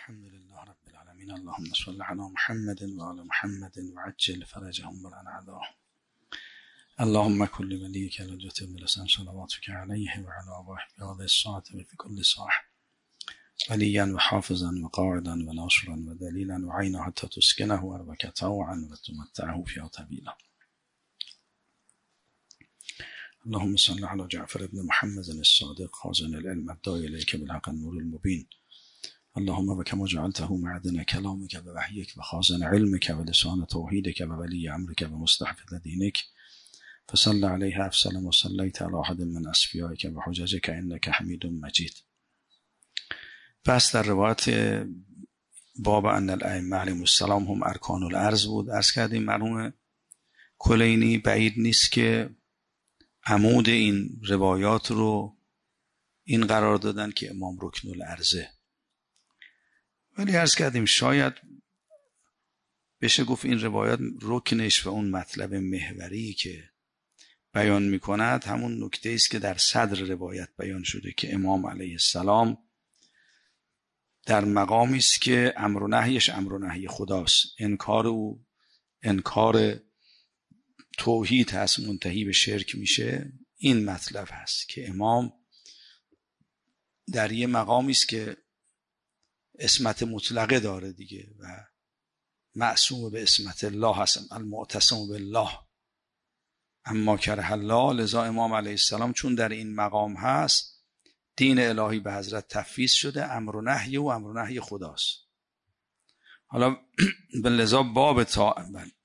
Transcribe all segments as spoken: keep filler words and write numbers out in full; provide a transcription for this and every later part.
الحمد لله رب العالمين اللهم صل على محمد وعلى محمد وعجل فرجهم والأعداء. اللهم كل وليك لجت بلسان صلواتك عليه وعلى آبائه بهذه الساعة وفي كل ساعة وليا وحافظا وقاعدا وناصرا ودليلا وعينا حتى تسكنه أرضك طوعا وتمتعه فيها طويلا. اللهم صل على جعفر بن محمد الصادق خازن العلم الداعي إليك بالحق النور المبين. اللهم وكما جعلته معدن كلامك ووحيك وخازن علمك ولسان توحيدك وولي أمرك ومستحفظ دينك فصل عليه أفصل وصليت على أحد من أصفيائك وحججك إنك حميد مجيد. پس در روایت باب ان الائمه علیهم السلام هم ارکان الارض بود. عرض کردیم مرحوم کلینی بعید نیست که عمود این روایات رو این قرار دادن که امام رکن الارضه، ولی عرض کردیم شاید بشه گفت این روایات رکنش و اون مطلب محوری که بیان میکند همون نکته است که در صدر روایت بیان شده که امام علیه السلام در مقامی است که امر و نهیش امر و نهی خداست. انکار او انکار توحید هست، منتهی به شرک میشه. این مطلب هست که امام در یه مقامی است که عصمت مطلقه داره دیگه و معصوم به عصمت الله هست، المعتصم بالله اما کره الله. لذا امام علیه السلام چون در این مقام هست دین الهی به حضرت تفویض شده، امر و نهی و امر و نهی خداست. حالا به لذا باب تا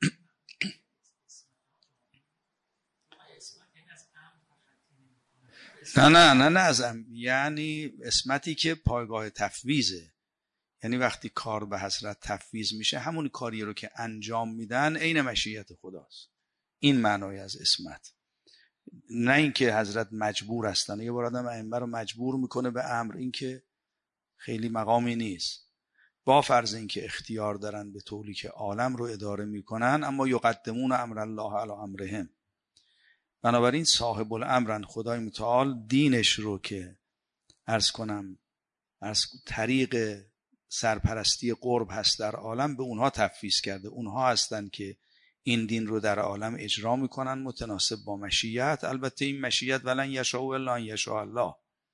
نه نه نه نه از ام... یعنی اسمتی که پایگاه تفویضه، یعنی وقتی کار به حضرت تفویض میشه همون کاری رو که انجام میدن عین مشیت خداست. این معنای از اسمت، نه اینکه حضرت مجبور هستن. یه بار آدم ائمه رو مجبور میکنه به امر، این که خیلی مقامی نیست. با فرض اینکه اختیار دارن به طوری که عالم رو اداره میکنن، اما یقدمون امر الله علی امرهم. بنابراین صاحب الامرن. خدای متعال دینش رو که عرض کنم از طریق سرپرستی قرب هست در عالم به اونها تفویض کرده. اونها هستن که این دین رو در عالم اجرا میکنن متناسب با مشیت. البته این مشیت ولن یشاء الا ان یشاء الله.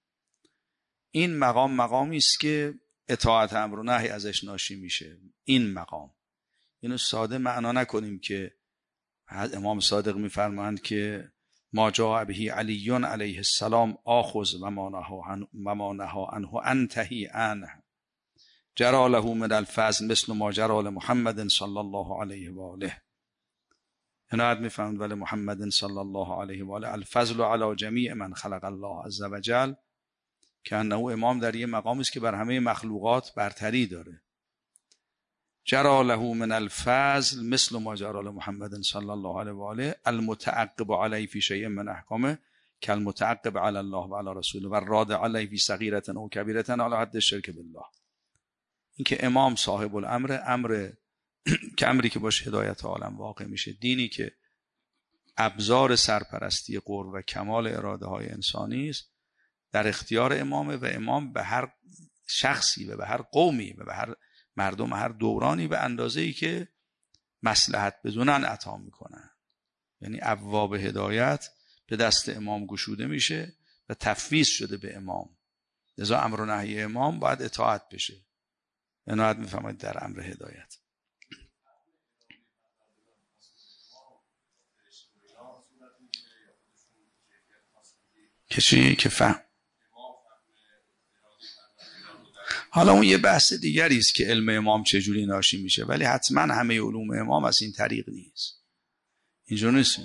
این مقام مقامی است که اطاعت امر و نهی ازش ناشی میشه. این مقام اینو ساده معنا نکنیم که امام صادق میفرمایند که ما جاء به علی علیه السلام آخذ و ما نهی عنه انتهی عنه جرى له من الفضل مثل ما جرى لمحمد صلی الله علیه و آله. عنایت میفهمند ولی محمد صلی الله علیه و آله الفضل علی جمیع من خلق الله عز وجل، که انه امام در یه مقامی است که بر همه مخلوقات برتری داره. جرى له من الفضل مثل ما جرى لمحمد صلی الله علیه و آله المتعقب علیه فی شیء من احکامه کالمتعقب علی الله و علی رسوله و الراد علیه فی صغیرة او کبیرة علی حد الشرک بالله. این که امام صاحب الامر، امر که امری که باشه هدایت عالم واقع میشه، دینی که ابزار سرپرستی قرب و کمال اراده های انسانی است در اختیار امامه و امام به هر شخصی و به هر قومی و به هر مردم هر دورانی به اندازه‌ای که مصلحت بدونن عطا میکنن. یعنی ابواب هدایت به دست امام گشوده میشه و تفویض شده به امام. لذا امر و نهی امام باید اطاعت بشه. عنایت میفرمایید در امر هدایت. کسی که فهم حالا اون یه بحث دیگری است که علم امام چجوری ناشی میشه، ولی حتما همه علوم امام از این طریق نیست. اینجور نیست.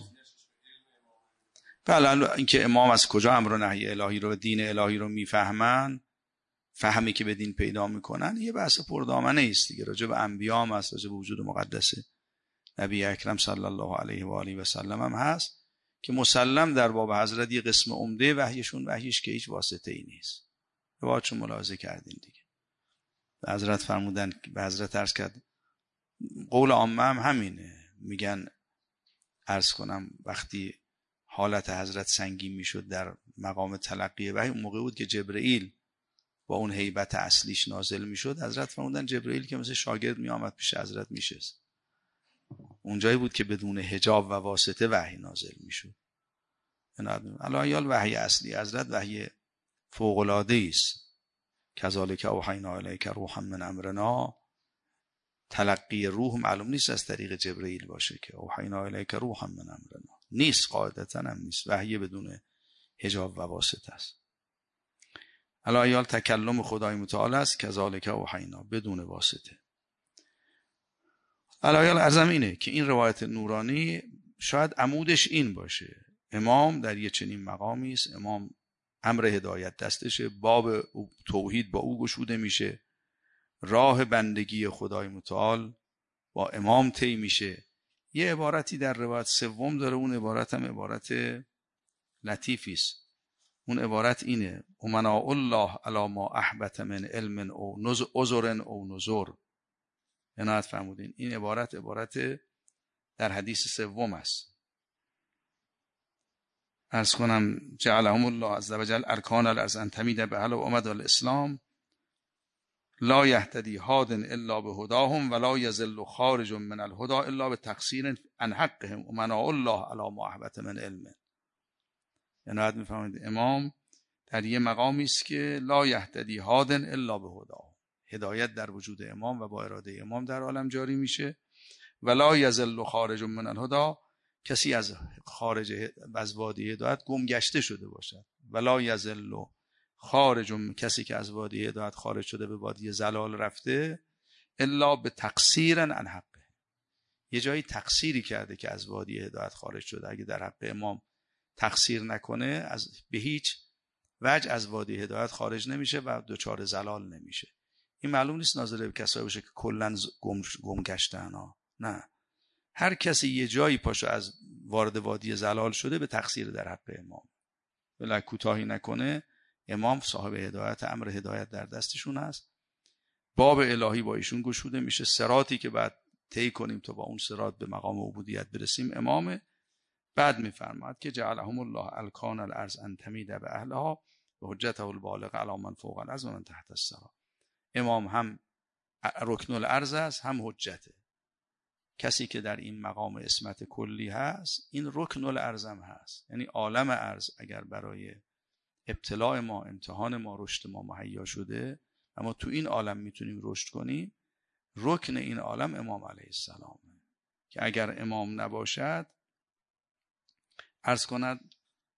بله اینکه امام از کجا امر و نهی الهی رو و دین الهی رو میفهمن، فهمی که به دین پیدا میکنن، یه بحث پردامنه است دیگه. راجع به انبیا هم هست، راجع به وجود مقدس نبی اکرم صلی الله علیه و آله و سلم هم هست که مسلم در باب حضرت یه قسم عمده وحیشون وحیش که هیچ واسطه ای نیست. باید چون ملاحظه کردین دیگه. به حضرت فرمودن، به حضرت عرض کرد، قول عامه هم همینه، میگن عرض کنم وقتی حالت حضرت سنگین میشد در مقام تلقی وحی، اون موقع بود که جبرئیل با اون هیبت اصلیش نازل میشد، حضرت فرمودن جبرئیل که مثل شاگرد میآمد پیش حضرت میشست. اونجایی بود که بدون حجاب و واسطه وحی نازل میشد. الایال وحی اصلی حضرت وحی فوق العاده است. کذالک اوحینا الیک روحا من امرنا. تلقی روح معلوم نیست از طریق جبرئیل باشه که اوحینا الیک روحا من امرنا نیست، قاعدتا هم نیست. وحی بدون حجاب و واسطه است. الایال تکلم خدای متعال است. کذالک اوحینا بدون واسطه. الایال عظم اینه که این روایت نورانی شاید عمودش این باشه: امام در یه چنین مقامی است، امام امر هدایت دستشه، باب توحید با او گشوده میشه، راه بندگی خدای متعال با امام طی میشه. یه عبارتی در روایت سوم داره، اون عبارت هم عبارت لطیفی است. اون عبارت اینه: امناء الله علی ما احبط من علم او عذر او نذر. عنایت فرمودین این عبارت عبارت در حدیث سوم است. عرض کنم جعلهم الله عز وجل ارکان الارض ان تمید بأهل و امد الاسلام لا یهتدی هاد الا بهداهم ولا یضل خارج من الهدى الا بتقصیر عن حقهم امناء الله علی ما احبط من علم. عنایت میفرمایید امام در یه مقامی است که لا یهتدی هاد الا بهداهم، هدایت در وجود امام و با اراده امام در عالم جاری میشه. ولا یضل خارج من الهدى، کسی از خارج از وادی هدایت گم گشته شده باشد. ولا یضل خارج، کسی که از وادی هدایت خارج شده به وادی ضلال رفته، الا به تقصیر عن حقه، یه جایی تقصیری کرده که از وادی هدایت خارج شده. اگه در حق امام تقصیر نکنه از به هیچ وجه از وادی هدایت خارج نمیشه و دچار ضلال نمیشه. این معلوم نیست ناظر به کسایی باشه که کلا گم گم گشتن ها. نه، هر کسی یه جایی پاشو از وارد وادی ضلال شده به تقصیر در حق امام. ولی کوتاهی نکنه امام صاحب هدایت، امر هدایت در دستشون هست، باب الهی با ایشون گشوده میشه. صراطی که بعد طی کنیم تا با اون صراط به مقام عبودیت برسیم امامه. بعد میفرماد که جعلهم الله الکان الارض ان تمید باهلها و حجته البالغ علی من فوق الارض و من تحت الثرى. امام هم رکن الارض است هم حجته. کسی که در این مقام عصمت کلی هست این رکن الارض هم هست. یعنی عالم ارض اگر برای ابتلاء ما، امتحان ما، رشد ما مهیا شده، اما تو این عالم میتونیم رشد کنیم، رکن این عالم امام علیه السلام که اگر امام نباشد عرض کند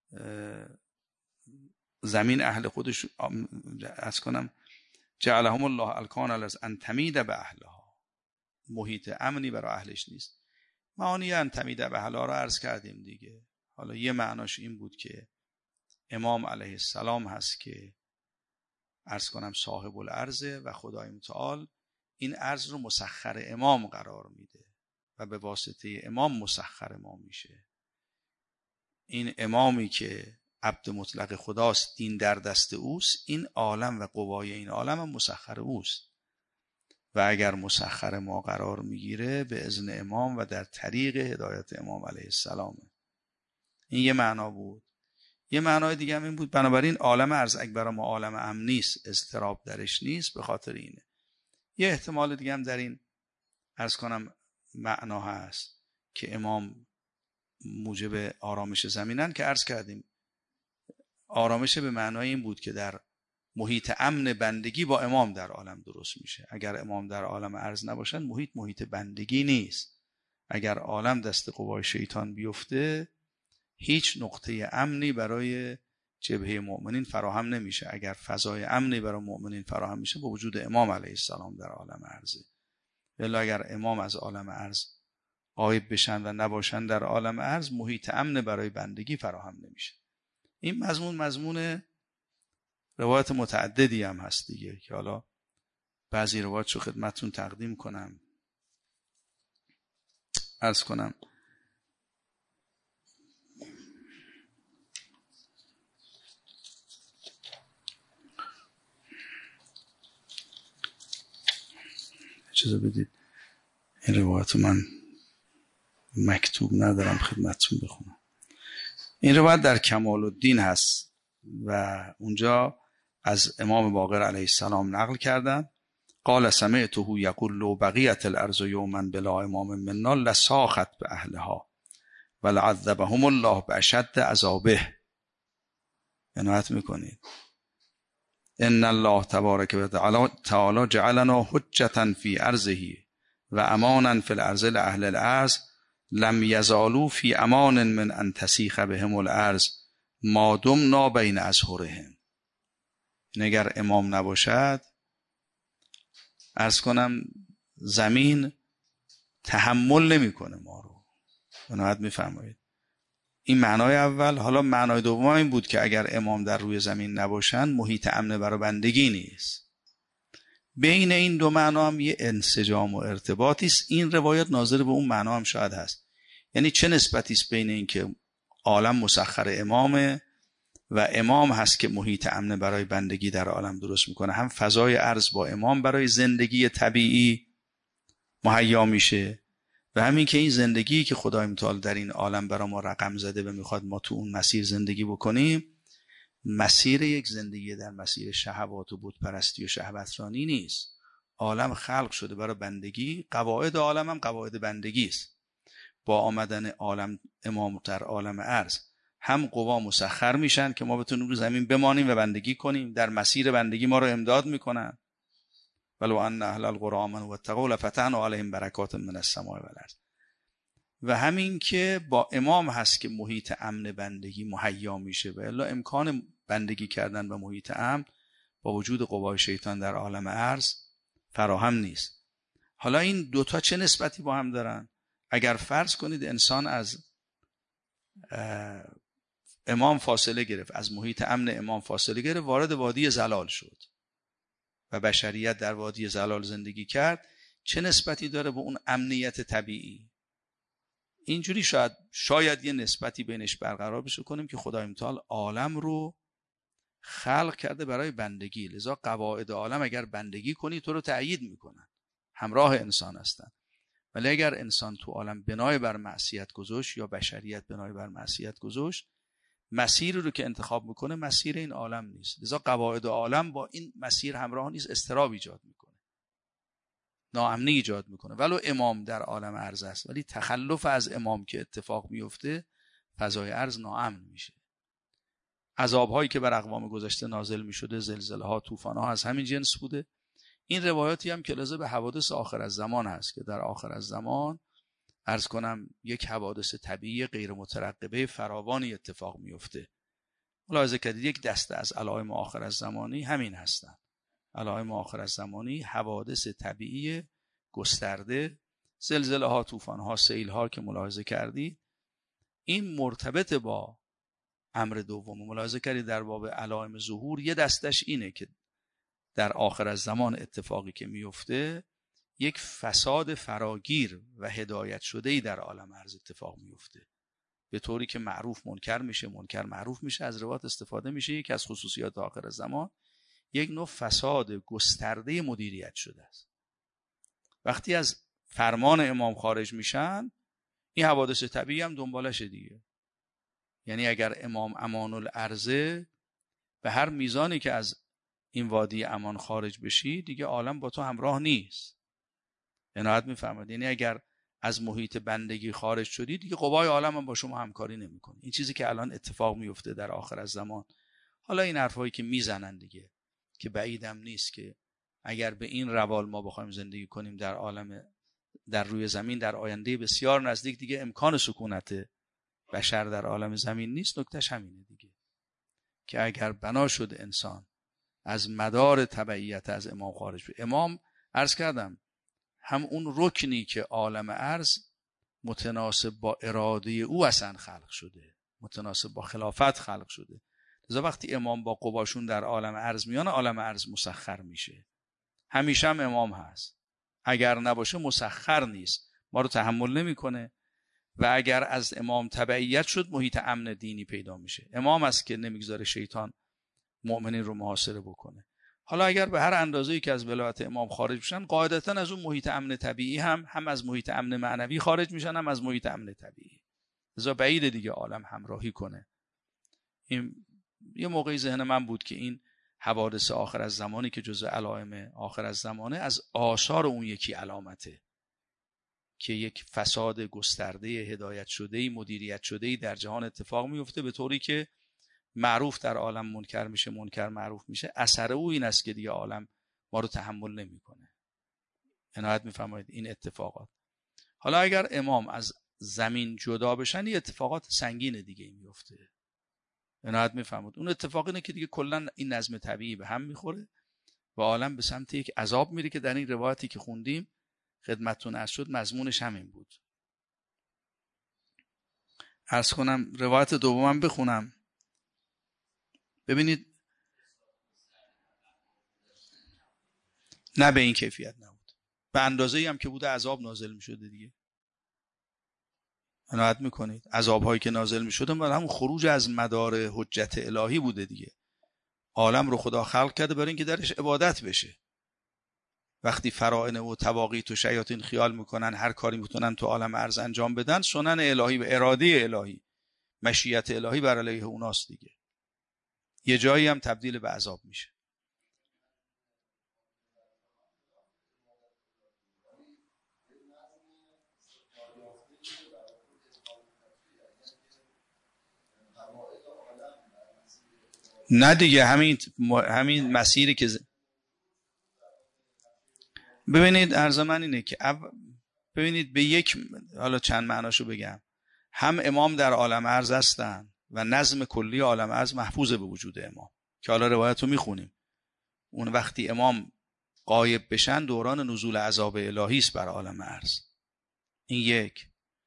زمین اهل خودش، عرض کنم جعلهم الله الکان الارض ان تمید باهلها، محیط امنی برای اهلش نیست. معانی ان تمید باهلها رو عرض کردیم دیگه. حالا یه معناش این بود که امام علیه السلام هست که عرض کنم صاحب الارض و خدای متعال این ارض رو مسخر امام قرار میده و به واسطه امام مسخر ما میشه. این امامی که عبد مطلق خداست، دین در دست اوست، این عالم و قوای این عالم هم مسخر اوست و اگر مسخر ما قرار میگیره به اذن امام و در طریق هدایت امام علیه السلام. این یه معنا بود. یه معنای دیگه هم این بود بنابراین عالم ارض اکبر ما عالم امن نیست، اضطراب درش نیست، به خاطر اینه. یه احتمال دیگه هم در این عرض کنم معنا هست که امام موجب آرامش زمینن که عرض کردیم آرامش به معنای این بود که در محیط امن بندگی با امام در عالم درست میشه. اگر امام در عالم ارض نباشن محیط محیط بندگی نیست. اگر عالم دست قوای شیطان بیفته هیچ نقطه امنی برای جبهه مؤمنین فراهم نمیشه. اگر فضای امنی برای مؤمنین فراهم میشه با وجود امام علیه السلام در عالم ارض. ولی اگر امام از عالم ارض غایب بشن و نباشن در عالم ارض محیط امن برای بندگی فراهم نمیشه. این مضمون مضمون روایت متعددی هم هست دیگه که حالا بعضی روایت رو خدمتتون تقدیم کنم. عرض کنم اجازه بدید این روایت من مکتوب ندارم خدمتتون بخونم. این روایت در کمال الدین هست و اونجا از امام باقر علیه السلام نقل کردن قال سمعته یقول لو بقیت الارض یوما بلا امام منا لساخت به اهلها ولعذبهم الله باشد عذابه. عنایت میکنید ان الله تبارک و تعالی جعلنا حجة فی ارضه و امانا فی الارض لاهل الارض لم یزالوا فی امان من ان تسیخ بهم الارض ما دمنا بین اظهرهم. اگر امام نباشد عرض کنم زمین تحمل نمیکنه ما رو. عنایت میفرمایید. این معنای اول. حالا معنای دوم این بود که اگر امام در روی زمین نباشن محیط امن برای بندگی نیست. بین این دو معنا هم یه انسجام و ارتباطی است. این روایت ناظر به اون معنا هم شاید هست. یعنی چه نسبتی است بین این که عالم مسخر امامه و امام هست که محیط امن برای بندگی در عالم درست میکنه. هم فضای ارض با امام برای زندگی طبیعی مهیا میشه و همین که این زندگی که خدای متعال در این عالم برای ما رقم زده و میخواد ما تو اون مسیر زندگی بکنیم، مسیر یک زندگی در مسیر شهوات و بت پرستی و شهوترانی نیست. عالم خلق شده برای بندگی. قواعد عالم هم قواعد بندگی است. با آمدن عالم امام در عالم ارض هم قوا مسخر میشن که ما بتونیم رو زمین بمانیم و بندگی کنیم. در مسیر بندگی ما رو امداد میکنن. ولو ان اهل القرى آمنوا واتقوا لفتحنا علیهم برکات من السماء والارض. و همین که با امام هست که محیط امن بندگی مهیا میشه و الا امکان بندگی کردن به محیط امن با وجود قوای شیطان در عالم ارض فراهم نیست. حالا این دوتا چه نسبتی با هم دارن؟ اگر فرض کنید انسان از امام فاصله گرفت، از محیط امن امام فاصله گرفت، وارد وادی زلال شد و بشریت در وادی زلال زندگی کرد، چه نسبتی داره به اون امنیت طبیعی؟ اینجوری شاید شاید یه نسبتی بینش برقرار بشه کنیم که خدای متعال عالم رو خلق کرده برای بندگی. لذا قواعد عالم اگر بندگی کنی تو رو تأیید میکنن، همراه انسان هستن. ولی اگر انسان تو عالم بنای بر معصیت گذاشت یا بشریت بنای بر معصیت گذاشت، مسیر رو که انتخاب میکنه مسیر این عالم نیست. لذا قواعد عالم با این مسیر همراه نیست، اضطراب ایجاد میکنه، ناامنی ایجاد میکنه. ولو امام در عالم ارض است ولی تخلف از امام که اتفاق میفته فضای ارض ناامن میشه. عذابهایی که بر اقوام گذشته نازل میشده، زلزله ها، طوفان ها از همین جنس بوده. این روایاتی هم که لازم به حوادث آخر از زمان هست که در آخر از زمان عرض کنم یک حوادث طبیعی غیر مترقبه فراوانی اتفاق میفته. ملاحظه کردید یک دسته از علائم آخر از زمانی همین هستند. علائم آخر از زمانی حوادث طبیعی گسترده، زلزله ها، طوفان ها، سیل ها که ملاحظه کردید، این مرتبط با امر دوم. ملاحظه کردید در باب علائم ظهور یه دستش اینه که در آخر از زمان اتفاقی که میفته یک فساد فراگیر و هدایت شده‌ای در عالم ارض اتفاق میفته، به طوری که معروف منکر میشه، منکر معروف میشه. از روایات استفاده میشه. یکی از خصوصیات آخر از زمان یک نوع فساد گسترده مدیریت شده است. وقتی از فرمان امام خارج میشن این حوادث طبیعی هم دنبالشه دیگه. یعنی اگر امام امان الارضه، به هر میزانی که از این وادی امان خارج بشی دیگه عالم با تو همراه نیست. عنایت میفرمایید. یعنی اگر از محیط بندگی خارج شدی دیگه قوای عالم هم با شما همکاری نمیکنه. این چیزی که الان اتفاق میفته در آخر از زمان. حالا این حرفایی که میزنن دیگه که بعیدم نیست که اگر به این روال ما بخوایم زندگی کنیم در عالم در روی زمین در آینده بسیار نزدیک دیگه امکان سکونت بشر در عالم زمین نیست. نکتهش همینه دیگه که اگر بنا شد انسان از مدار تبعیت از امام خارج بشه. امام عرض کردم هم اون رکنی که عالم ارض متناسب با اراده او اصلا خلق شده، متناسب با خلافت خلق شده. لذا وقتی امام با قواشون در عالم ارض میان، عالم ارض مسخر میشه. همیشه هم امام هست. اگر نباشه مسخر نیست، ما رو تحمل نمیکنه. و اگر از امام تبعیت شد محیط امن دینی پیدا میشه. امام است که نمیگذاره شیطان مؤمنین رو محاصره بکنه. حالا اگر به هر اندازه‌ای که از ولایت امام خارج بشن، قاعدتاً از اون محیط امن طبیعی هم هم از محیط امن معنوی خارج میشن، هم از محیط امن طبیعی. لذا بعید دیگه عالم همراهی کنه. این یه موقعی ذهن من بود که این حوادث آخر از زمانی که جزء علائم آخر از زمانه، از آثار اون یکی علامته که یک فساد گسترده هدایت شده‌ای مدیریت شده‌ای در جهان اتفاق میفته، به طوری که معروف در عالم منکر میشه، منکر معروف میشه. اثر او این است که دیگه عالم ما رو تحمل نمیکنه. عنایت میفرمایید این اتفاقات. حالا اگر امام از زمین جدا بشن، یه اتفاقات سنگین دیگه میفته. عنایت میفرمایید اون اتفاق اینه که دیگه کلا این نظم طبیعی به هم میخوره و عالم به سمت یک عذاب میره که در این روایتی که خوندیم خدمتتون عرض شد مضمونش همین بود. عرض کنم روایت دومم بخونم. ببینید نه به این کیفیت نبود، به اندازه‌ای هم که بوده عذاب نازل می‌شده دیگه. عنایت می‌کنید عذاب‌هایی که نازل می‌شده مال همون خروج از مدار حجت الهی بوده دیگه. عالم رو خدا خلق کرده برای اینکه درش عبادت بشه. وقتی فرائن و تواقیت و شیاطین خیال میکنن هر کاری میتونن تو عالم ارض انجام بدن، سنن الهی و اراده الهی، مشیت الهی بر علیه اوناست دیگه. یه جایی هم تبدیل به عذاب میشه. نه دیگه همین همین مسیری که ز... ببینید عرض من اینه که اب... ببینید به یک، حالا چند معناشو بگم، هم امام در عالم ارض هستن و نظم کلی عالم ارض محفوظ به وجود امام که حالا روایت رو میخونیم. اون وقتی امام غایب بشن دوران نزول عذاب الهی است بر عالم ارض. این یک.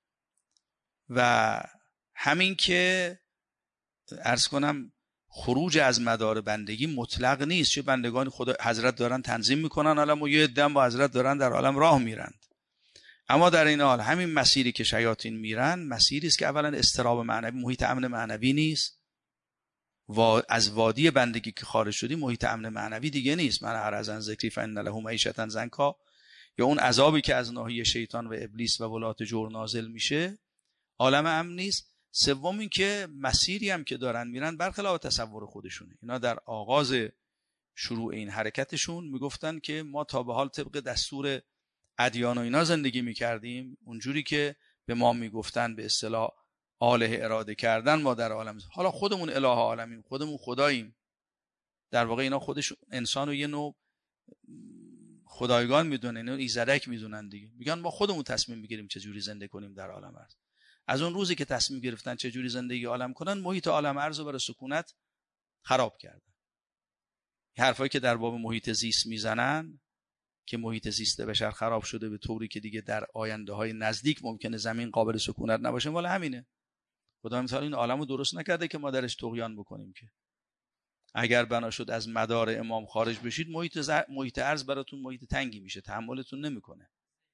و همین که عرض کنم خروج از مدار بندگی مطلق نیست، چه بندگان خدا حضرت دارن تنظیم میکنن عالم و یه عده با حضرت دارن در عالم راه میرند. اما در این حال همین مسیری که شیاطین میرن مسیری است که اولا استراب معنوی، محیط امن معنوی نیست. و از وادی بندگی که خارج شدی محیط امن معنوی دیگه نیست. من هر از ان ذکری فان له معیشة ضنکا، یا اون عذابی که از ناحیه شیطان و ابلیس و ولات جور نازل میشه عالم امن نیست. سوم این که مسیری هم که دارن میرن برخلاف تصور خودشونه. اینا در آغاز شروع این حرکتشون میگفتن که ما تا به حال طبق دستور ادیان و اینا زندگی میکردیم، اونجوری که به ما میگفتن به اصطلاح آله اراده کردن ما در عالم، حالا خودمون اله عالمیم، خودمون خداییم. در واقع اینا خودش انسان رو یه نوع خدایگان میدونن، اینا ایزدک میدونن دیگه. میگن ما خودمون تصمیم میگیریم چه جوری زندگی کنیم در عالم ارض. از اون روزی که تصمیم گرفتن چه جوری زندگی عالم کنن، محیط عالم ارض رو برای سکونت خراب کردن. حرفایی که در باب محیط زیست میزنن که محیط زیست بشر خراب شده به طوری که دیگه در آینده های نزدیک ممکنه زمین قابل سکونت نباشه، ولی همینه. خدا مثلا این عالمو درست نکرده که ما درش طغیان بکنیم. که اگر بنا شد از مدار امام خارج بشید، محیط ز... محیط ارض براتون محیط تنگی میشه، تحملتون نمیکنه.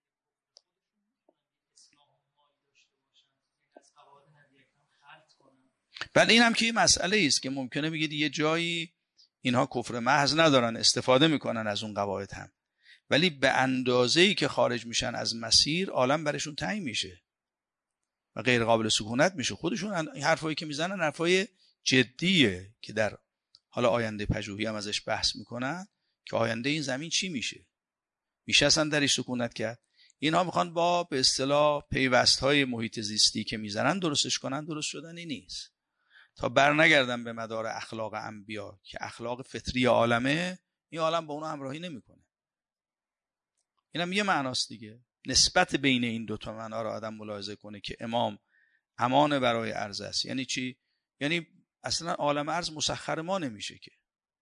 ولی این هم که یه مسئله است که ممکنه بگید یه جایی اینها کفر محض ندارن، استفاده میکنن از اون قواعد هم، ولی به اندازه‌ای که خارج میشن از مسیر عالم برشون تنگ میشه و غیر قابل سکونت میشه. خودشون این حرفایی که میزنن حرفای جدیه که در حالا آینده پژوهی هم ازش بحث میکنن که آینده این زمین چی میشه، میشه اصلا درش سکونت کرد. اینها میخوان با به اصطلاح پیوست‌های محیط زیستی که میزنن درستش کنن. درست شدنی نیست تا بر نگردن به مدار اخلاق انبیا که اخلاق فطری عالمه. این عالم با اونها همراهی نمیکنه. اینم یه معناست دیگه. نسبت بین این دو تا معنا رو آدم ملاحظه کنه که امام امان برای ارض است. یعنی چی؟ یعنی اصلا عالم ارض مسخر ما نمیشه که.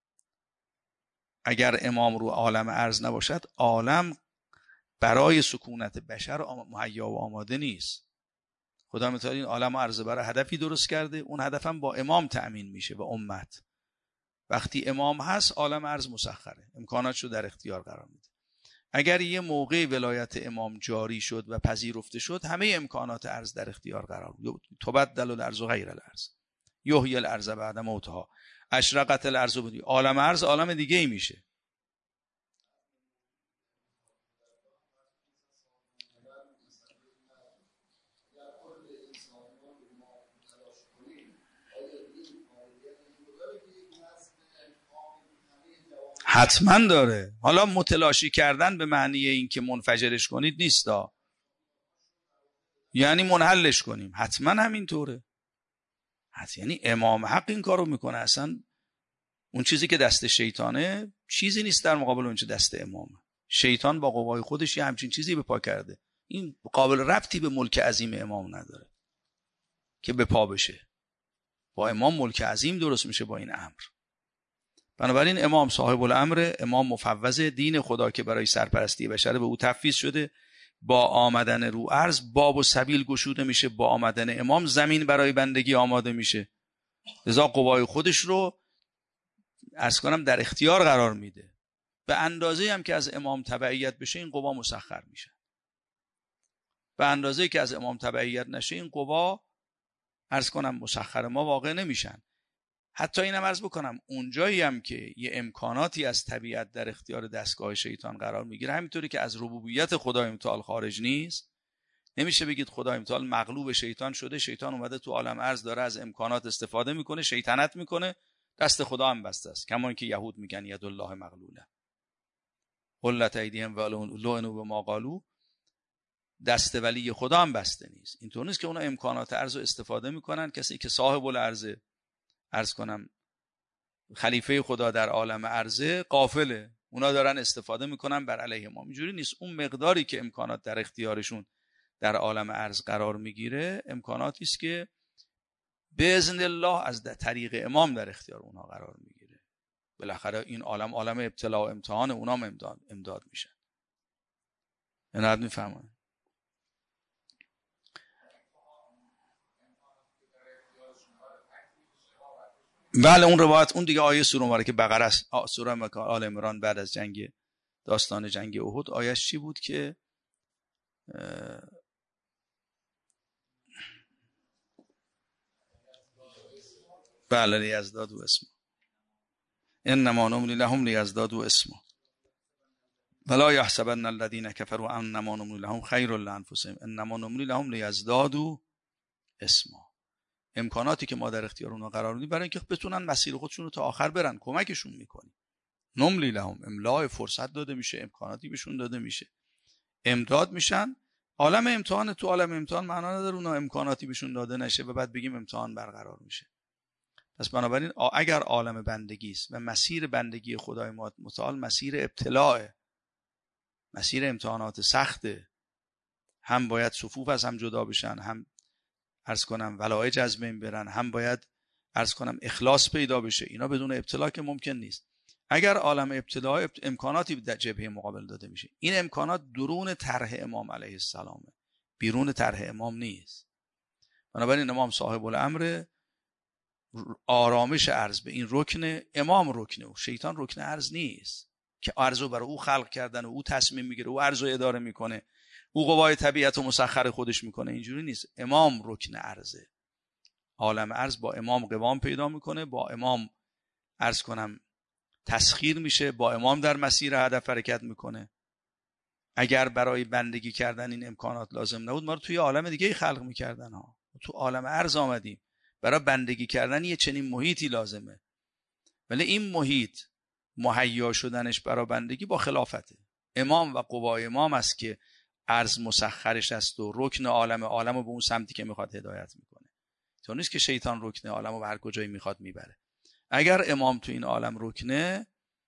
اگر امام رو عالم ارض نباشد، عالم برای سکونت بشر مهیا و آماده نیست. خدا متعال این عالم و ارض برای هدفی درست کرده، اون هدف هم با امام تأمین میشه و امت. وقتی امام هست عالم ارض مسخره، امکاناتشو در اختیار قرار میده. اگر یه موقع ولایت امام جاری شد و پذیرفته شد، همه امکانات ارض در اختیار قرار میگیره. تبدل الارض غیر الارض، یحیی الارض بعد موتها، اشرقت الارض بدی، عالم ارض عالم دیگه ای میشه. حتما داره. حالا متلاشی کردن به معنی این که منفجرش کنید نیستا، یعنی منحلش کنیم، حتما همینطوره. حتما یعنی امام حق این کارو میکنه. اصلا اون چیزی که دست شیطانه چیزی نیست در مقابل اون چه دست امامه. شیطان با قوای خودش یه همچین چیزی به پا کرده، این قابل ربطی به ملک عظیم امام نداره که به پا بشه. با امام ملک عظیم درست میشه با این امر. بنابراین امام صاحب الامر، امام مفوض دین خدا که برای سرپرستی بشر به او تفویض شده. با آمدن رو عرض باب و سبیل گشوده میشه، با آمدن امام زمین برای بندگی آماده میشه. لذا قوای خودش رو عرض کنم در اختیار قرار میده. به اندازه هم که از امام تبعیت بشه این قوا مسخر میشه، به اندازه که از امام تبعیت نشه این قوا عرض کنم مسخر ما واقع نمیشن. حتی اینم عرض بکنم اونجایی هم که یه امکاناتی از طبیعت در اختیار دستگاه شیطان قرار میگیره، همینطوری که از ربوبیت خدای متعال خارج نیست، نمیشه بگید خدای متعال مغلوب شیطان شده، شیطان اومده تو عالم ارض داره از امکانات استفاده میکنه، شیطنت میکنه، دست خدا هم بسته است. کما اینکه یهود میگن ید الله مغلوله قلت ایدیهم و لعنوا بما قالوا، دست ولی خدا هم بسته نیست. اینطور نیست که اونا امکانات ارض رو استفاده میکنن. کسی که صاحب الارض عرض کنم خلیفه خدا در عالم ارزه غافله، اونا دارن استفاده میکنن بر علیه ما. اینجوری نیست. اون مقداری که امکانات در اختیارشون در عالم ارز قرار میگیره امکاناتی است که باذن الله از طریق امام در اختیار اونها قرار میگیره. بالاخره این عالم عالم ابتلا و امتحان، اونها هم امداد, امداد میشن. اینو میفهمن. بله اون روایت، اون دیگه آیه سوره مبارکه بقره است. سوره آل عمران بعد از جنگ داستان جنگ احد آیه‌اش چی بود که بله لیزدادوا اسما انما نملی لهم لیزدادوا اسما ولا یحسبن الذين كفروا انما نملی لهم خیر لانفسهم انما نملی لهم لیزدادوا اسما. امکاناتی که ما در اختیار اونها قرار میدیم برای اینکه بتونن مسیر خودشون رو تا آخر برن کمکشون میکنیم. نملی لهم املاء فرصت داده میشه، امکاناتی بهشون داده میشه، امداد میشن. عالم امتحان، تو عالم امتحان معنا نداره اونها امکاناتی بهشون داده نشه و بعد بگیم امتحان برقرار میشه. پس بنابراین اگر عالم بندگی است و مسیر بندگی خدای متعال مسیر ابتلاء، مسیر امتحانات سخته، هم باید صفوف از هم جدا بشن، هم عرض کنم ولایج از بین برن، هم باید عرض کنم اخلاص پیدا بشه. اینا بدون ابتلا که ممکن نیست. اگر عالم ابتلا امکاناتی در جبهه مقابل داده میشه، این امکانات درون طرح امام علیه السلامه، بیرون طرح امام نیست. بنابراین امام صاحب الامر، آرامش ارز به این رکن امام رکنه و شیطان رکن ارز نیست که ارزو برای او خلق کردن و او تصمیم میگیره، او ارزو اداره میکنه، او قوای طبیعت و مسخر خودش میکنه. اینجوری نیست. امام رکن ارزه. عالم ارز با امام قوام پیدا میکنه، با امام عرض کنم تسخیر میشه، با امام در مسیر هدف حرکت میکنه. اگر برای بندگی کردن این امکانات لازم نبود ما رو توی عالم دیگه خلق میکردن ها. تو عالم ارز آمدیم، برای بندگی کردن یه چنین محیطی لازمه، ولی این محیط مهیا شدنش برای بندگی با خلافته. امام و قوای امام است که ارز مسخرش است و رکن عالم عالم رو به اون سمتی که میخواد هدایت میکنه. تو نیست که شیطان رکن عالم رو به هر کجایی میخواد میبره. اگر امام تو این عالم رکنه،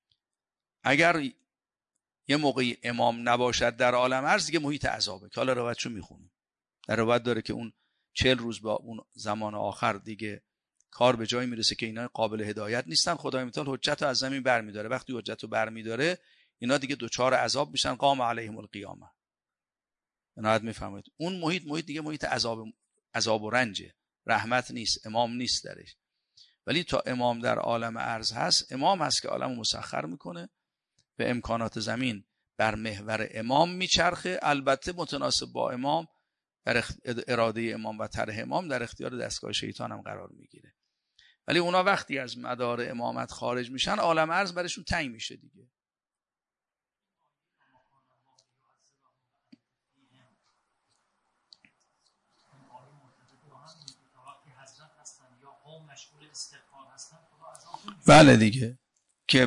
اگر یه موقعی امام نباشد در عالم ارز، دیگه محیط عذابه که حالا روایتشو میخونیم. در روایت داره که اون چهل روز با اون زمان آخر دیگه کار به جایی میرسه که اینا قابل هدایت نیستن. خدای متعال حجت رو از زمین برمیداره. وقتی حجت رو برمیداره اینا دیگه دوچار عذاب میشن. قام علیهم القیامه. عنایت میفهمید. اون محیط محیط دیگه محیط عذاب عذاب و رنجه، رحمت نیست، امام نیست درش. ولی تا امام در عالم ارز هست، امام هست که عالم مسخر میکنه، به امکانات زمین بر محور امام میچرخه. البته متناسب با امام، در اراده امام و طرح امام، در اختیار دستگاه شیطان هم قرار میگیره. ولی اونا وقتی از مدار امامت خارج میشن، عالم ارز برشون تنگ میشه دیگه. بله دیگه، که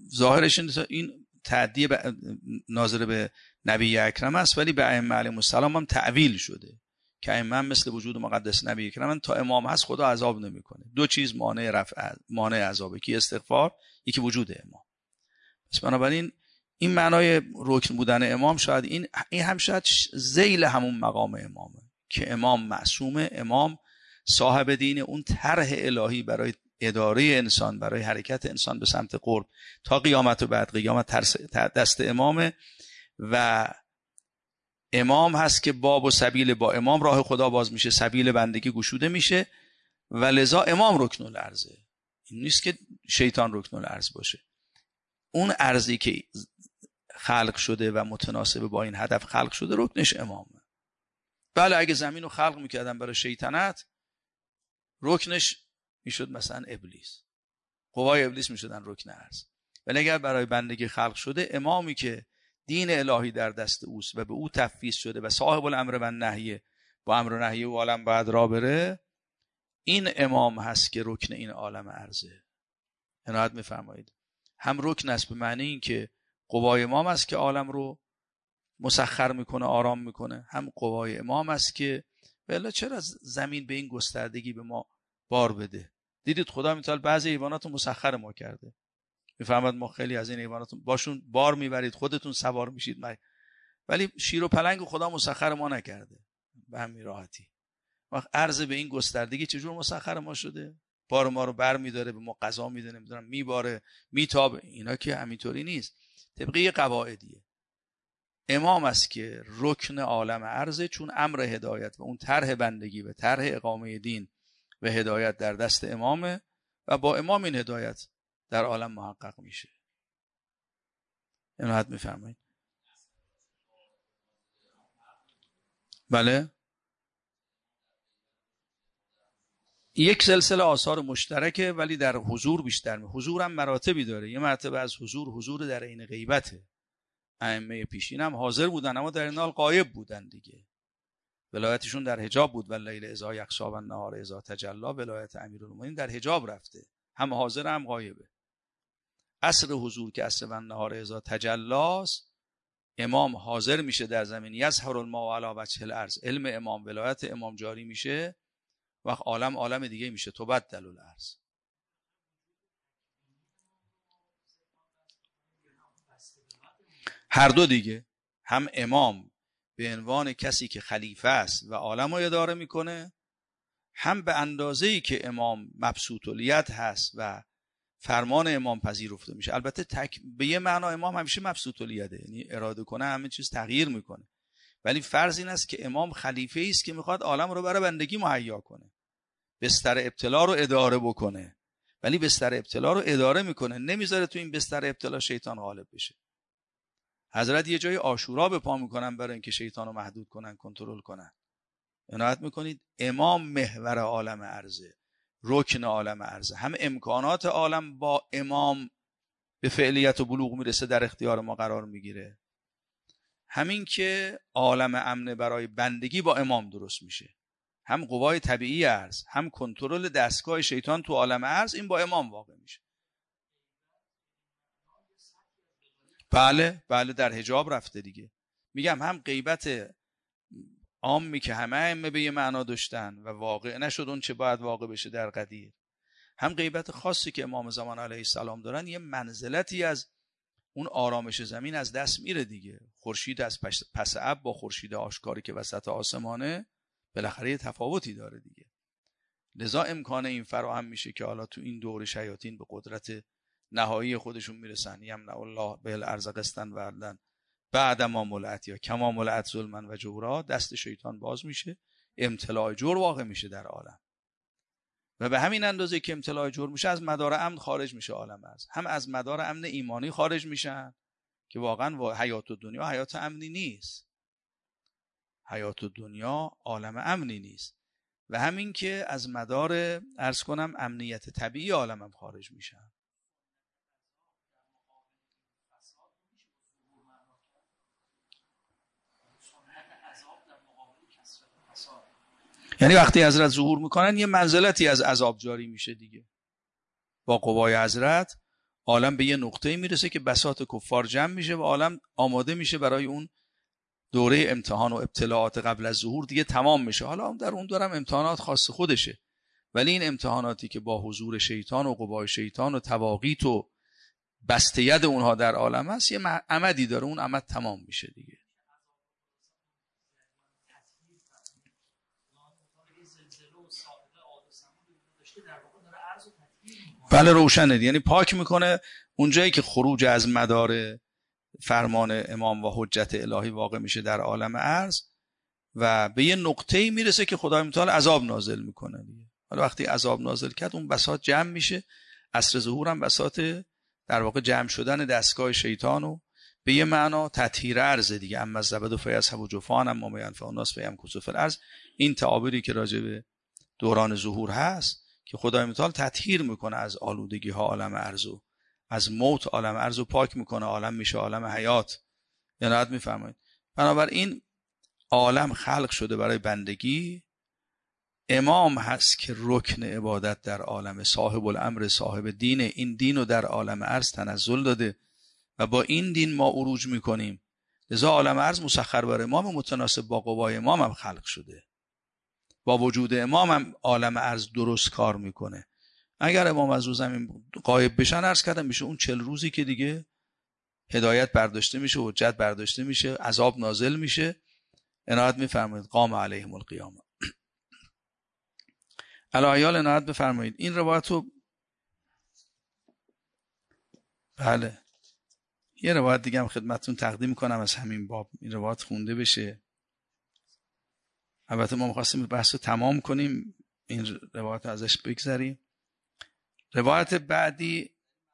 ظاهرش این تعدیه ب... ناظر به نبی اکرم است، ولی به ائمه علیهم السلام هم تعویل شده که ائمه مثل وجود مقدس نبی اکرم تا امام هست خدا عذاب نمیکنه. دو چیز مانع رفع مانع عذابه، کی استغفار، یکی وجود امام. پس بنابراین این معنای رکن بودن امام شاید این این هم شاید ذیل همون مقام امامه که امام معصومه، امام صاحب دین، اون طرح الهی برای اداره انسان، برای حرکت انسان به سمت قرب تا قیامت و بعد قیامت دست امامه و امام هست که باب و سبیل با امام راه خدا باز میشه، سبیل بندگی گشوده میشه و لذا امام رکن الارضه. این نیست که شیطان رکن الارض باشه. اون ارضی که خلق شده و متناسب با این هدف خلق شده رکنش امامه. بله اگه زمین رو خلق میکردن برای شیطنت رکنش میشد مثلا ابلیس، قوای ابلیس میشدن رکن ارض. ولی اگر برای بندگی خلق شده، امامی که دین الهی در دست اوست و به او تفویض شده و صاحب الامر و نهیه، با امر و نهی و عالم بعد را بره، این امام هست که رکن این عالم ارضه. عنایت میفرمایید. هم رکن است به معنی این که قوای امام است که عالم رو مسخر میکنه، آرام میکنه، هم قوای امام است که بله چرا زمین به این گستردگی به ما بار بده. دیدید خدا میتونه بعضی حیوانات رو مسخر ما کرده، میفهمد ما خیلی از این حیوانات باشون بار میبرید، خودتون سوار میشید، ولی شیر و پلنگ خدا مسخر ما نکرده به همین راحتی. وقت عرض به این گستردگی چجور مسخر ما شده؟ بار ما رو بر میداره، به ما غذا میده، نمیدونم میباره، میتابه. اینا که همینطوری نیست، طبقه قواعدیه. امام است که رکن عالم عرضه، چون امر هدایت و اون طرح بندگی و طرح اقامه دین و هدایت در دست امامه و با امام این هدایت در عالم محقق میشه. اینو حد میفرمایید؟ بله، یک سلسله آثار مشترکه ولی در حضور بیشتر می. حضور هم مراتبی داره. یه مرتبه از حضور حضور در عین غیبته. ائمه پیشین هم حاضر بودن اما در این حال غایب بودن دیگه. ولایتشون در حجاب بود. واللیل اذا یغشی و النهار اذا تجلی. ولایت امیرالمومنین در حجاب رفته، هم حاضر هم غایبه. عصر حضور که عصر النهار اذا تجلاست، امام حاضر میشه در زمین، یظهر الماء علی وجه الارض، علم امام، ولایت امام جاری میشه، وقت عالم عالم دیگه میشه، تبدل الارض. هر دو دیگه، هم امام به عنوان کسی که خلیفه است و عالم رو اداره میکنه، هم به اندازه‌ای که امام مبسوط الید هست و فرمان امام پذیرفته میشه. البته تک... به یه معنا امام همیشه مبسوط الیده، یعنی اراده کنه همه چیز تغییر میکنه، ولی فرض این است که امام خلیفه است که میخواد عالم رو برای بندگی مهیا کنه، بستر ابتلا رو اداره بکنه، ولی بستر ابتلا رو اداره میکنه، نمیذاره تو این بستر ابتلا شیطان غالب بشه. حضرت یه جای عاشورا به پا میکنن برای اینکه شیطان رو محدود کنن، کنترل کنن. عنایت میکنید امام محور عالم عرضه، رکن عالم عرضه، هم امکانات عالم با امام به فعلیت و بلوغ میرسه، در اختیار ما قرار میگیره، همین که عالم امن برای بندگی با امام درست میشه، هم قوای طبیعی عرض، هم کنترل دستگاه شیطان تو عالم عرض، این با امام واقع میشه. بله بله در حجاب رفته دیگه. میگم هم غیبت عامی که همه ائمه به یه معنا داشتن و واقع نشد اون چه باید واقع بشه در قدیر، هم غیبت خاصی که امام زمان علیه السلام دارن، یه منزلتی از اون آرامش زمین از دست میره دیگه. خورشید از پس ابر با خورشید آشکاری که وسط آسمانه بالاخره یه تفاوتی داره دیگه. لذا امکان این فراهم میشه که حالا تو این دور شیاطین به قدرت نهایی خودشون میرسن، یمنع الله به الارض قسطا و عدلا بعد ما ملعت یا کما ملعت ظلما و جورا، دست شیطان باز میشه، امتلاع جور واقع میشه در عالم و به همین اندازه که امتلاع جور میشه از مدار امن خارج میشه عالم عرض، هم از مدار امن ایمانی خارج میشن که واقعا حیات دنیا حیات امنی نیست، حیات دنیا عالم امنی نیست، و همین که از مدار عرض کنم امنیت طبیعی عالم هم خارج میشن. یعنی وقتی حضرت ظهور میکنن یه منزلتی از عذاب جاری میشه دیگه. با قوای حضرت عالم به یه نقطه‌ای میرسه که بساط کفار جمع میشه و عالم آماده میشه برای اون دوره امتحان و ابتلاعات قبل از ظهور دیگه تمام میشه. حالا در اون دورم امتحانات خاص خودشه، ولی این امتحاناتی که با حضور شیطان و قوای شیطان و تواقیت و بسته ید اونها در عالم هست، یه عمدی داره، اون عمد تمام میشه دیگه. بله روشنه، یعنی پاک میکنه اونجایی که خروج از مدار فرمان امام و حجت الهی واقع میشه در عالم ارض و به یه نقطه‌ای میرسه که خدای متعال عذاب نازل میکنه دیگه. حالا وقتی عذاب نازل کرد اون بساط جمع میشه، عصر ظهور هم بساط در واقع جمع شدن دستگاه شیطان و به یه معنا تطهیر ارض دیگه. اما زبد و فیصحب و جفان اما ما ینفع الناس فیم کسوف الارض، این تعابیری که راجع به دوران ظهور هست که خدای متعال تطهیر میکنه از آلودگی ها عالم ارض و از موت عالم ارض و پاک میکنه، عالم میشه عالم حیات. یعنی میفهمید بنابراین عالم خلق شده برای بندگی. امام هست که رکن عبادت در عالم، صاحب الامر، صاحب دین. این دین رو در عالم ارض تنزل داده و با این دین ما عروج میکنیم. لذا عالم ارض مسخر بر امام، متناسب با قوای امام هم خلق شده. با وجود امام هم عالم ارض درست کار میکنه. اگر امام از رو زمین غایب بشن، عرض کردم میشه اون چل روزی که دیگه هدایت برداشته میشه، حجت برداشته میشه، عذاب نازل میشه. عنایت میفرمایید قام علیهم القیامه. الایال عنایت بفرمایید. این روایت رو بله یه روایت دیگه هم خدمتتون تقدیم میکنم از همین باب، این روایت خونده بشه. البته ما می‌خواستیم بحث رو تمام کنیم، این روایت رو ازش بگذریم. روایت بعدی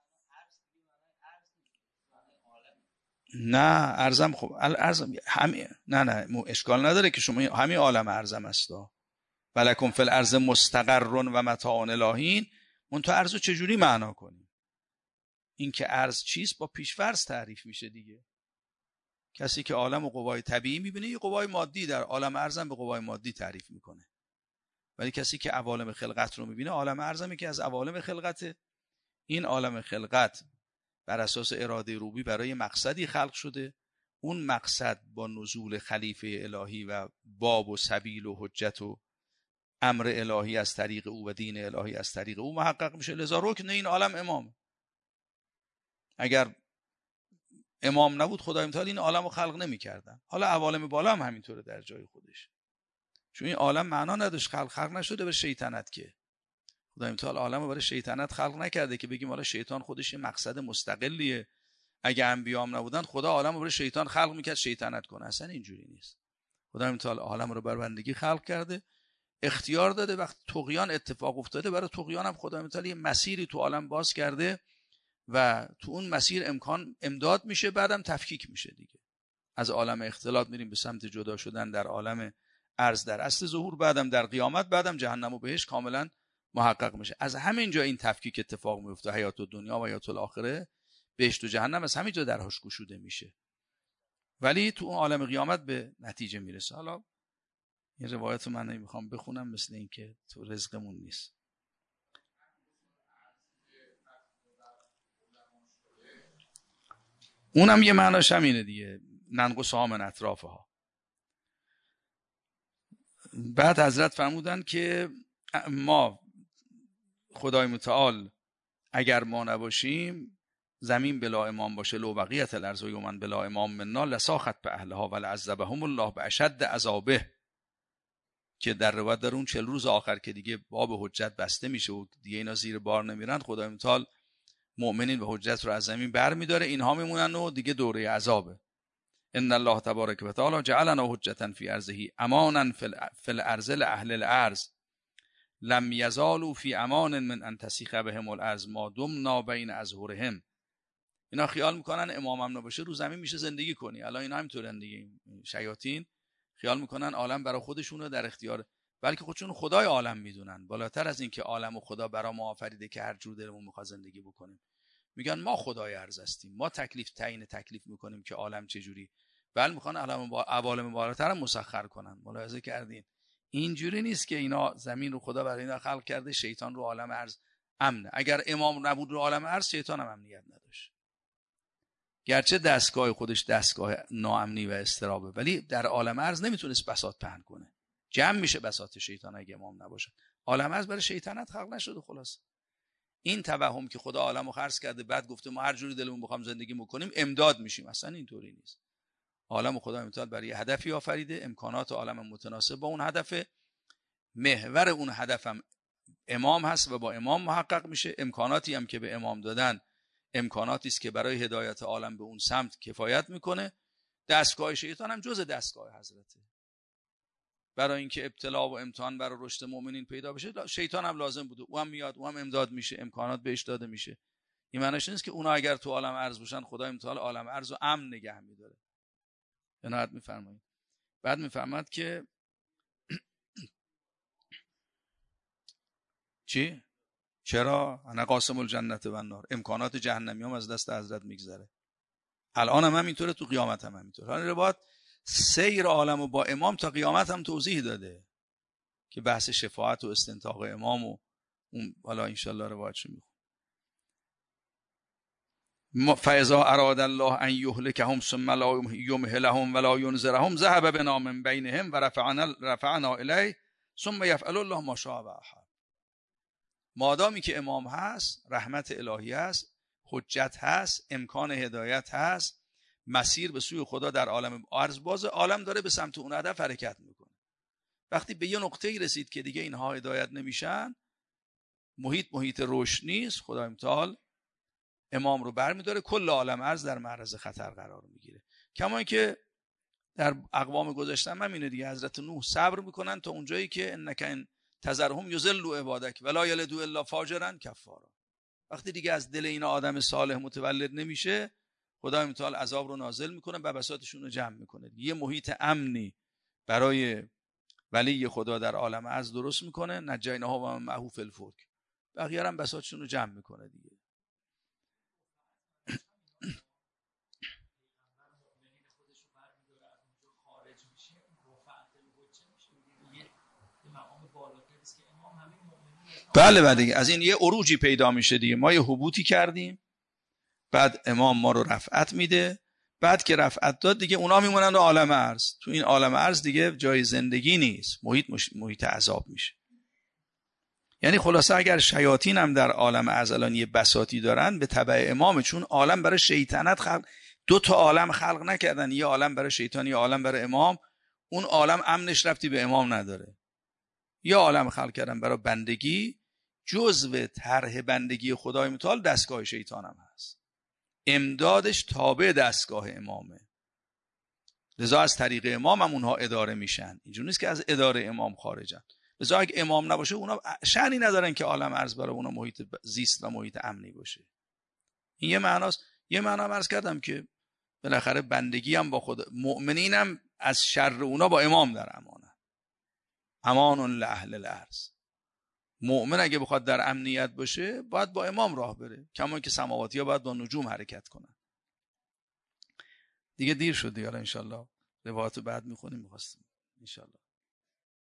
نه ارزم، خب ارزم همین، نه نه اشکال نداره که شما همین عالم ارزم هستا. ولکم فی الارض مستقر و متاع الهین. من تو ارزو چجوری معنا کنیم؟ این که ارز چیست با پیش‌فرض تعریف میشه دیگه. کسی که عالم و قوای طبیعی میبینه یه قوای مادی در عالم ارزم به قوای مادی تعریف میکنه، ولی کسی که عوالم خلقت رو میبینه، عالم ارزم که از عوالم خلقته. این عالم خلقت بر اساس اراده روبی برای مقصدی خلق شده. اون مقصد با نزول خلیفه الهی و باب و سبیل و حجت و امر الهی از طریق او و دین الهی از طریق او محقق میشه. لذا رکن این عالم امام. اگر امام نبود خدای متعال این عالم رو خلق نمی کردن. حالا عوالم بالا هم همینطوره در جای خودش، چون این عالم معنا نداشت، خلق خلق نشده به شیطنت که. خدای متعال عالم رو برای شیطنت خلق نکرده که بگیم حالا شیطان خودش یه مقصد مستقلیه. اگه انبیا هم نبودن خدا عالم رو برای شیطان خلق میکرد شیطنت کنه. اصلا اینجوری نیست. خدای متعال عالم رو بر بندگی خلق کرده، اختیار داده. وقت طغیان اتفاق افتاده، برای طغیان هم خدای متعال یه مسیری تو عالم باز کرده و تو اون مسیر امکان امداد میشه، بعدم تفکیک میشه دیگه. از عالم اختلاط میریم به سمت جدا شدن در عالم ارز در اصل ظهور، بعدم در قیامت، بعدم جهنم و بهشت کاملا محقق میشه. از همین جا این تفکیک اتفاق میفته. حیات دنیا و حیات الاخره، بهشت و جهنم از همین جا درهاش گشوده میشه، ولی تو اون عالم قیامت به نتیجه میرسه. حالا این روایت من نمیخوام بخونم، مثل این که تو رزقمون نیست. اونم یه معناش همینه دیگه، ننقص ها من اطرافها. بعد حضرت فرمودن که ما خدای متعال اگر ما نباشیم، زمین بلا امام باشه، لو بقیت الارض و یومن بلا امام منا لساخت به اهلها ولعذبهم الله به اشد عذابه، که در روایت در اون چهل روز آخر که دیگه باب حجت بسته میشه و دیگه اینا زیر بار نمیرن، خدای متعال مؤمنین و حجت رو از زمین بر میداره، اینها میمونن و دیگه دوره عذابه. ان الله تبارک و تعالی جعلنا حجتا فی ارضه امانا فی الارض لاهل الارض لم یزالوا فی امان من ان تسیخ بهم الارض ما دمنا بین اظهرهم. اینا خیال میکنن امام هم نباشه رو زمین میشه زندگی کنی. الان اینا همینطورن دیگه، شیاطین خیال میکنن عالم برای خودشونه در اختیار، بلکه خودشون خدای عالم میدونن. بالاتر از این که عالم و خدا برای ما آفریده که هر جور دلمون میخواد زندگی بکنیم، میگن ما خدای ارض هستیم، ما تکلیف تعیین تکلیف میکنیم که عالم چجوری. بل میخوان عالم با عوالم بالاتر هم مسخر کنن. ملاحظه کردین اینجوری نیست که اینا زمین رو خدا برای اینا خلق کرده، شیطان رو عالم ارض امنه. اگر امام نبود رو عالم عرض، شیطان هم امنیت نداشت، گرچه دستگاه خودش دستگاه ناامنی و اضطرابه، ولی در عالم عرض نمیتونست بساط پهن کنه. جمع میشه بساط شیطان اگه امام نباشه. عالم عرض برای شیطنت خلق نشده. خلاص این توهم که خدا عالمو خرس کرده بعد گفته ما هر جوری دلمون بخوام زندگی میکنیم امداد میشیم، اصلا اینطوری نیست. عالم خدا امتداد برای هدفی آفریده، امکانات عالم متناسب با اون هدف، محور اون هدفم امام هست و با امام محقق میشه. امکاناتی هم که به امام دادن امکاناتی است که برای هدایت عالم به اون سمت کفایت میکنه. دستگاه شیطان هم جز دستگاه حضرته. برای اینکه ابتلا و امتحان برای رشد مؤمنین پیدا بشه، شیطان هم لازم بوده، او هم میاد، او هم امداد میشه، امکانات بهش داده میشه. این معنیش نیست که اونا اگر تو عالم عرض باشن خدا امتحان عالم عرض رو امن نگه میداره. عنایت میفرمایید. بعد میفرماد که چی؟ چرا؟ انا قاسم الجنت و النار، امکانات جهنمی هم از دست حضرت میگذره. الان هم همینطوره، تو قیامت هم همینطوره. حالا روایت سیر عالم و با امام تا قیامت هم توضیح داده که بحث شفاعت و استنطاق امام و اون حالا انشالله روایتشو میخونم. فاذا اراد الله ان یهلکهم ثم لا یمهلهم ولا ینذرهم ذهب بنا من بینهم و رفعنا رفعنا الیه ثم یفعل الله ما شاء و احب. مادامی که امام هست، رحمت الهی هست، حجت هست، امکان هدایت هست، مسیر به سوی خدا در عالم عرض باز، عالم داره به سمت اون هدف حرکت میکنه. وقتی به یه نقطه‌ای رسید که دیگه اینها هدایت نمیشن، محیط محیط رشد نیست، خدای متعال امام رو برمیداره، کل عالم عرض در معرض خطر قرار میگیره. کما اینکه در اقوام گذشته هم اینه دیگه، حضرت نوح صبر میکنن تا اونجایی که انک ان تذرهم یضلوا عبادک ولا یلدوا الا فاجرا کفارا. وقتی دیگه از دل این آدم صالح متولد نمیشه، خدای متعال عذاب رو نازل میکنه و بساطشون رو جمع میکنه. یه محیط امنی برای ولی خدا در عالم عرض درست میکنه، نجیناها و معه فی الفلک، بقیه هم بساطشون رو جمع میکنه دیگه. بله بله دیگه، از این یه عروجی پیدا میشه دیگه. ما یه هبوطی کردیم، بعد امام ما رو رفعت میده، بعد که رفعت داد دیگه اونا میمونن تو عالم عرض. تو این عالم عرض دیگه جای زندگی نیست، محیط مش... محیط عذاب میشه. یعنی خلاصه اگر شیاطین هم در عالم عرض الان یه بساطی دارن به تبع امام، چون عالم برای شیطنت خلق، دو تا عالم خلق نکردن، یه عالم برای شیطان، یه عالم برای امام. اون عالم امنش ربطی به امام نداره. یه عالم خلق کردن برای بندگی، جزو طرح بندگی خدای متعال دستگاه شیطان هم هست، امدادش تابع دستگاه امامه. لذا از طریق امام هم اونها اداره میشن، اینجوری نیست که از اداره امام خارجن. لذا اگه امام نباشه اونا شأنی ندارن که عالم عرض برای اونا محیط زیست و محیط امنی باشه. این یه معناست. یه معنا عرض کردم که بالاخره بندگی هم با خدا، مؤمنین هم از شر اونا با امام در امانه. امان لاهل الارض. مؤمن اگه بخواد در امنیت باشه باید با امام راه بره، کما که سماواتی ها باید با نجوم حرکت کنن. دیگه دیر شد دیگه. ان شاء الله روایت بعد میخونیم. می‌خواستیم ان شاء الله